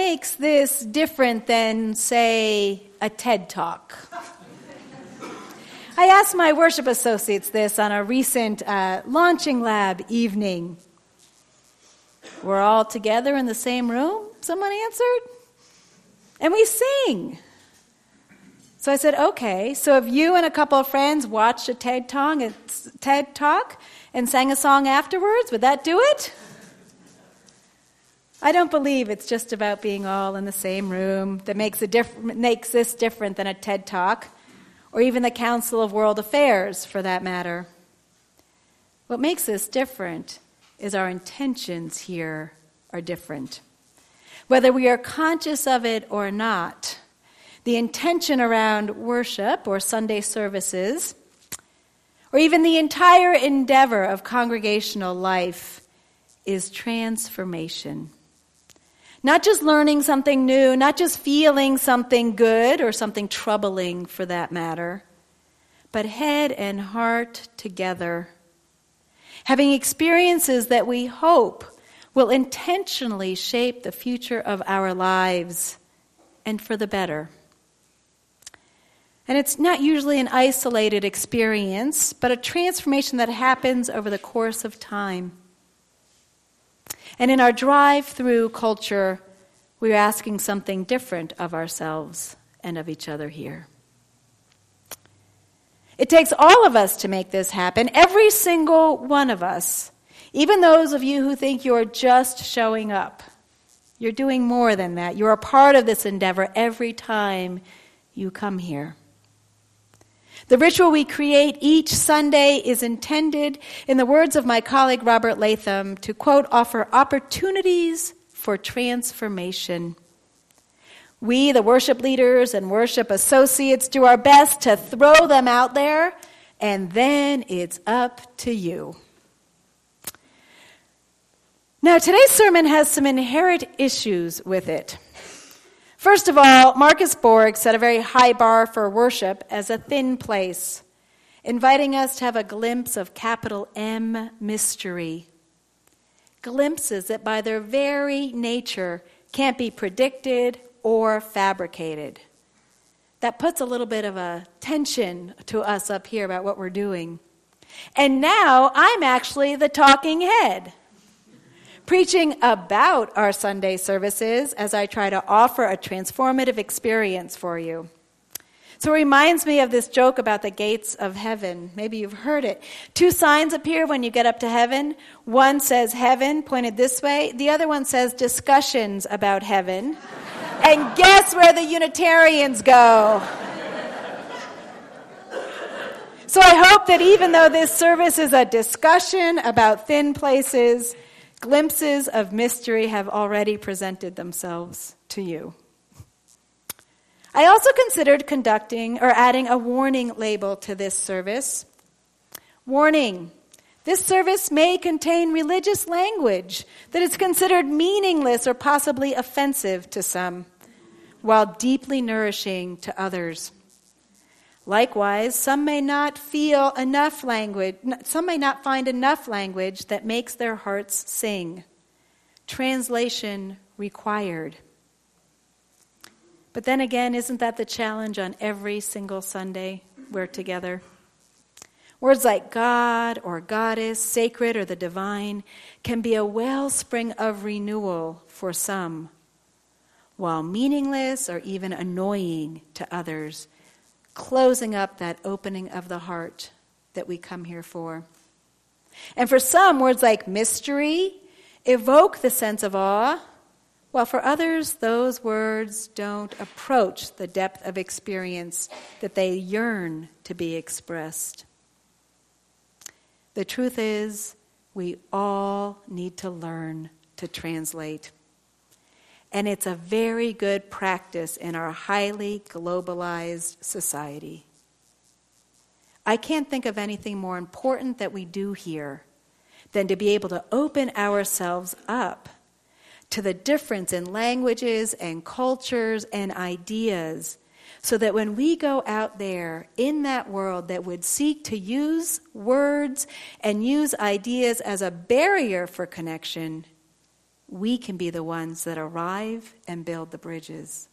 makes this different than, say, a TED Talk? I asked my worship associates this on a recent launching lab evening. We're all together in the same room, someone answered. And we sing. So I said, okay, so if you and a couple of friends watched a TED Talk and sang a song afterwards, would that do it? I don't believe it's just about being all in the same room that makes this different than a TED Talk, or even the Council of World Affairs, for that matter. What makes this different is our intentions here are different. Whether we are conscious of it or not, the intention around worship or Sunday services, or even the entire endeavor of congregational life, is transformation. Not just learning something new, not just feeling something good or something troubling for that matter, but head and heart together. Having experiences that we hope will intentionally shape the future of our lives and for the better. And it's not usually an isolated experience, but a transformation that happens over the course of time. And in our drive-through culture, we're asking something different of ourselves and of each other here. It takes all of us to make this happen, every single one of us, even those of you who think you're just showing up. You're doing more than that. You're a part of this endeavor every time you come here. The ritual we create each Sunday is intended, in the words of my colleague Robert Latham, to, quote, offer opportunities for transformation. We, the worship leaders and worship associates, do our best to throw them out there, and then it's up to you. Now, today's sermon has some inherent issues with it. First of all, Marcus Borg set a very high bar for worship as a thin place, inviting us to have a glimpse of capital M mystery. Glimpses that by their very nature can't be predicted or fabricated. That puts a little bit of a tension to us up here about what we're doing. And now I'm actually the talking head, preaching about our Sunday services as I try to offer a transformative experience for you. So it reminds me of this joke about the gates of heaven. Maybe you've heard it. 2 signs appear when you get up to heaven. One says heaven, pointed this way. The other one says discussions about heaven. And guess where the Unitarians go? So I hope that even though this service is a discussion about thin places, glimpses of mystery have already presented themselves to you. I also considered conducting or adding a warning label to this service. Warning: this service may contain religious language that is considered meaningless or possibly offensive to some, while deeply nourishing to others. Likewise, some may not find enough language that makes their hearts sing. Translation required. But then again, isn't that the challenge on every single Sunday we're together? Words like God or goddess, sacred or the divine, can be a wellspring of renewal for some, while meaningless or even annoying to others, closing up that opening of the heart that we come here for. And for some, words like mystery evoke the sense of awe, while for others, those words don't approach the depth of experience that they yearn to be expressed. The truth is, we all need to learn to translate. And it's a very good practice in our highly globalized society. I can't think of anything more important that we do here than to be able to open ourselves up to the difference in languages and cultures and ideas, so that when we go out there in that world that would seek to use words and use ideas as a barrier for connection, we can be the ones that arrive and build the bridges.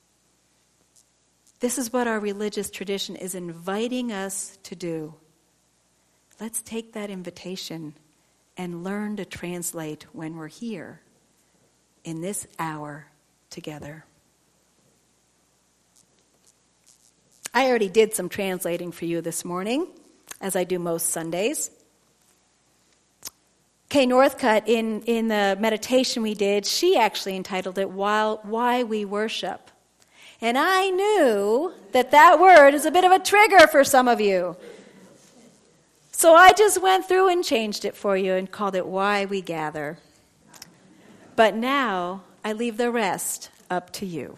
This is what our religious tradition is inviting us to do. Let's take that invitation and learn to translate when we're here in this hour together. I already did some translating for you this morning, as I do most Sundays. Kay Northcutt, in the meditation we did, she actually entitled it Why We Worship. And I knew that word is a bit of a trigger for some of you. So I just went through and changed it for you and called it Why We Gather. But now I leave the rest up to you.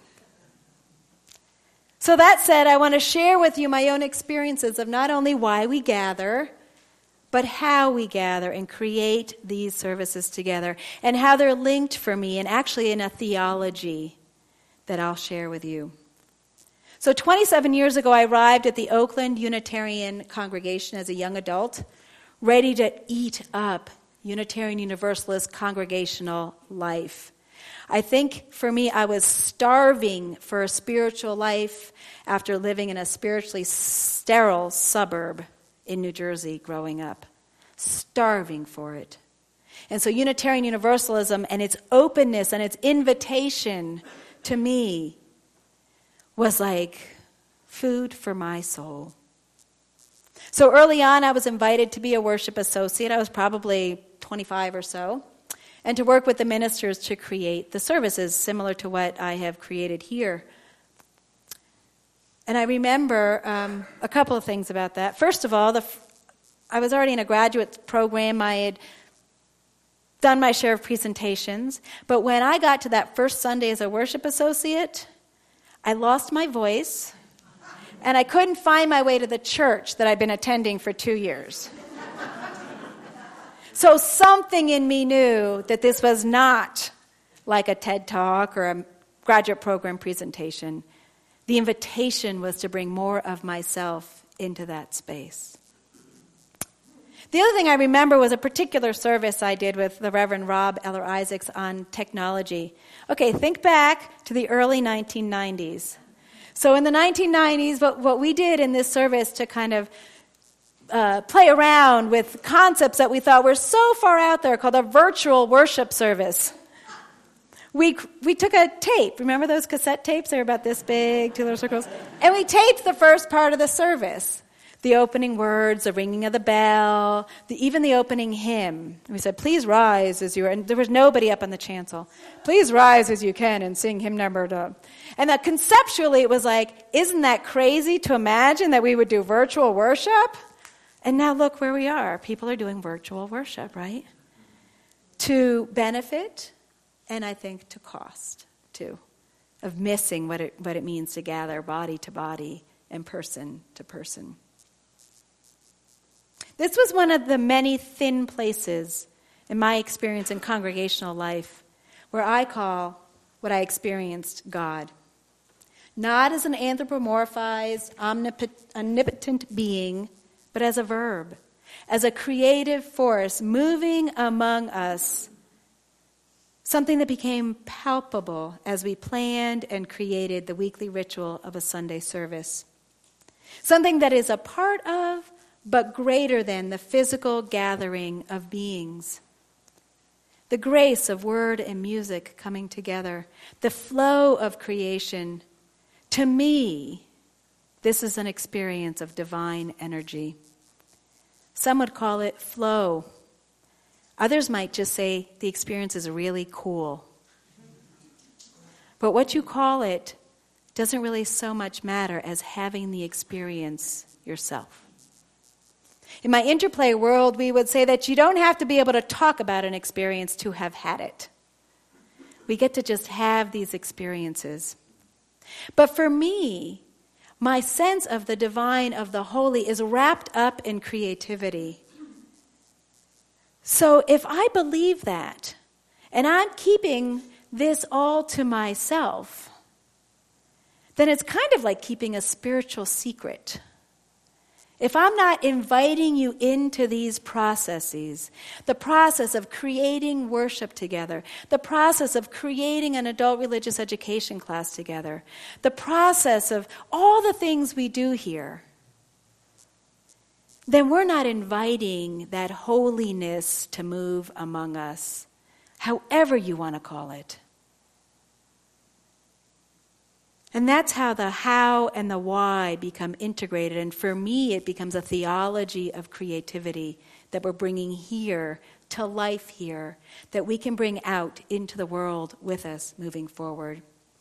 So that said, I want to share with you my own experiences of not only why we gather, but how we gather and create these services together, and how they're linked for me, and actually in a theology that I'll share with you. So 27 years ago, I arrived at the Oakland Unitarian congregation as a young adult, ready to eat up Unitarian Universalist congregational life. I think for me, I was starving for a spiritual life after living in a spiritually sterile suburb in New Jersey growing up. Starving for it. And so Unitarian Universalism and its openness and its invitation to me was like food for my soul. So early on, I was invited to be a worship associate. I was probably 25 or so. And to work with the ministers to create the services similar to what I have created here. And I remember a couple of things about that. First of all, I was already in a graduate program. I had done my share of presentations. But when I got to that first Sunday as a worship associate, I lost my voice, and I couldn't find my way to the church that I'd been attending for 2 years. So something in me knew that this was not like a TED Talk or a graduate program presentation. The invitation was to bring more of myself into that space. The other thing I remember was a particular service I did with the Reverend Rob Eller Isaacs on technology. Okay, think back to the early 1990s. So in the 1990s, what we did in this service to kind of play around with concepts that we thought were so far out there, called a virtual worship service. We took a tape. Remember those cassette tapes? They were about this big, 2 little circles. And we taped the first part of the service. The opening words, the ringing of the bell, even the opening hymn. We said, please rise as you are. And there was nobody up on the chancel. Please rise as you can and sing hymn number 2. And that conceptually it was like, isn't that crazy to imagine that we would do virtual worship? And now look where we are. People are doing virtual worship, right? To benefit, and I think to cost, too, of missing what it means to gather body to body and person to person. This was one of the many thin places in my experience in congregational life where I call what I experienced God. Not as an anthropomorphized, omnipotent being, but as a verb, as a creative force moving among us, something that became palpable as we planned and created the weekly ritual of a Sunday service. Something that is a part of, but greater than, the physical gathering of beings. The grace of word and music coming together, the flow of creation. To me, this is an experience of divine energy. Some would call it flow. Others might just say the experience is really cool. But what you call it doesn't really so much matter as having the experience yourself. In my interplay world, we would say that you don't have to be able to talk about an experience to have had it. We get to just have these experiences. But for me, my sense of the divine, of the holy, is wrapped up in creativity. So if I believe that, and I'm keeping this all to myself, then it's kind of like keeping a spiritual secret. if I'm not inviting you into these processes, the process of creating worship together, the process of creating an adult religious education class together, the process of all the things we do here, then we're not inviting that holiness to move among us, however you want to call it. And that's how the how and the why become integrated. And for me, it becomes a theology of creativity that we're bringing here to life here, that we can bring out into the world with us moving forward.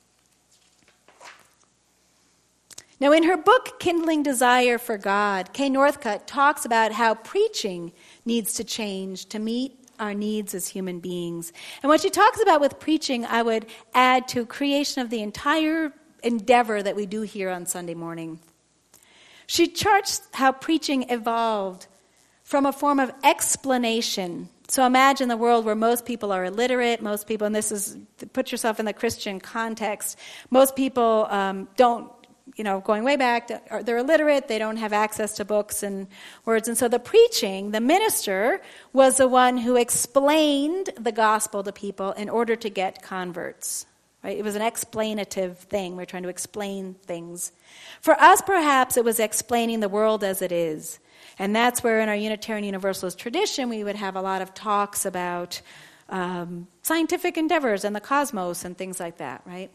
Now, in her book, Kindling Desire for God, Kay Northcutt talks about how preaching needs to change to meet our needs as human beings. And what she talks about with preaching, I would add to creation of the entire endeavor that we do here on Sunday morning. She charts how preaching evolved from a form of explanation. So imagine the world where most people are illiterate, most people, and this is, put yourself in the Christian context, most people don't, going way back, they're illiterate, they don't have access to books and words. And so the preaching, the minister, was the one who explained the gospel to people in order to get converts. Right? It was an explanative thing. We're trying to explain things. For us, perhaps, it was explaining the world as it is. And that's where in our Unitarian Universalist tradition, we would have a lot of talks about scientific endeavors and the cosmos and things like that, right?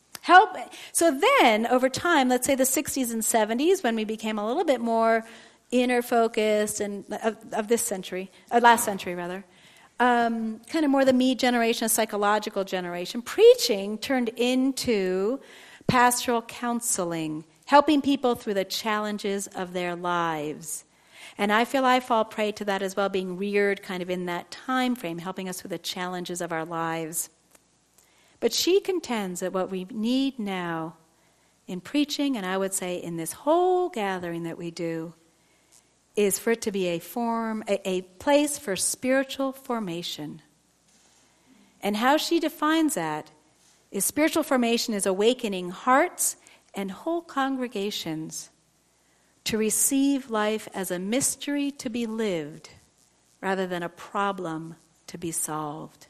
So then, over time, let's say the 60s and 70s, when we became a little bit more inner-focused and of this century, last century, rather, kind of more the me generation, a psychological generation, preaching turned into pastoral counseling, helping people through the challenges of their lives. And I feel I fall prey to that as well, being reared kind of in that time frame, helping us through the challenges of our lives. But she contends that what we need now in preaching, and I would say in this whole gathering that we do, is for it to be a place for spiritual formation. And how she defines that is spiritual formation is awakening hearts and whole congregations to receive life as a mystery to be lived rather than a problem to be solved.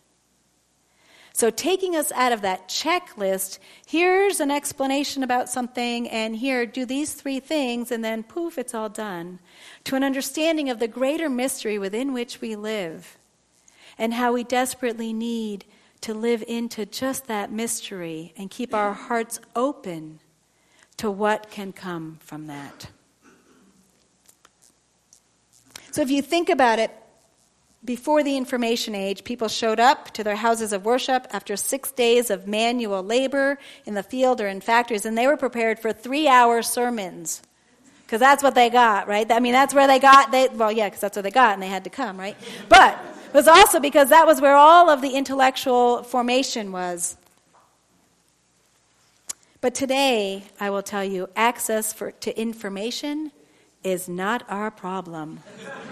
So taking us out of that checklist, here's an explanation about something, and here, do these 3 things, and then poof, it's all done, to an understanding of the greater mystery within which we live, and how we desperately need to live into just that mystery and keep our hearts open to what can come from that. So if you think about it, before the information age, people showed up to their houses of worship after 6 days of manual labor in the field or in factories, and they were prepared for 3-hour sermons. Because that's what they got, right? I mean, that's where they got, because that's what they got, and they had to come, right? But it was also because that was where all of the intellectual formation was. But today, I will tell you, access to information is not our problem.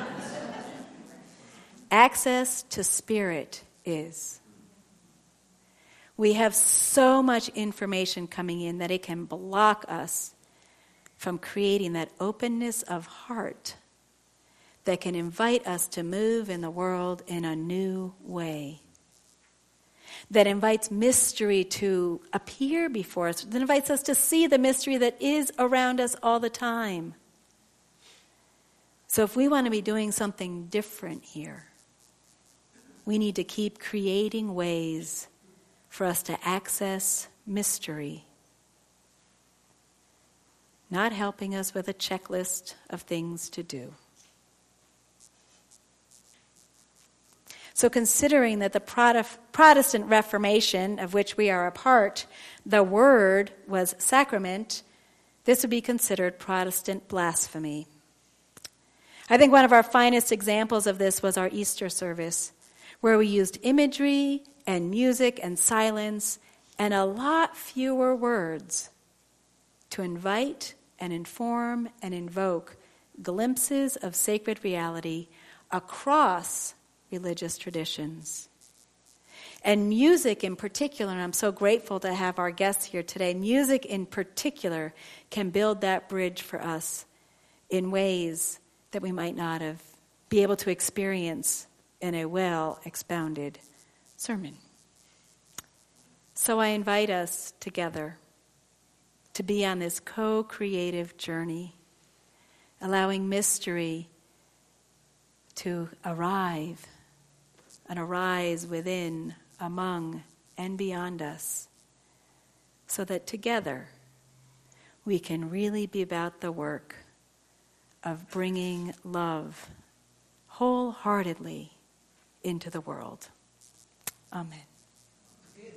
Access to spirit is. We have so much information coming in that it can block us from creating that openness of heart that can invite us to move in the world in a new way, that invites mystery to appear before us, that invites us to see the mystery that is around us all the time. So if we want to be doing something different here, we need to keep creating ways for us to access mystery, not helping us with a checklist of things to do. So considering that the Protestant Reformation, of which we are a part, the word was sacrament, this would be considered Protestant blasphemy. I think one of our finest examples of this was our Easter service, where we used imagery and music and silence and a lot fewer words to invite and inform and invoke glimpses of sacred reality across religious traditions. And music in particular, and I'm so grateful to have our guests here today, music in particular can build that bridge for us in ways that we might not have be able to experience in a well-expounded sermon. So I invite us together to be on this co-creative journey, allowing mystery to arrive and arise within, among, and beyond us, so that together we can really be about the work of bringing love wholeheartedly into the world. Amen.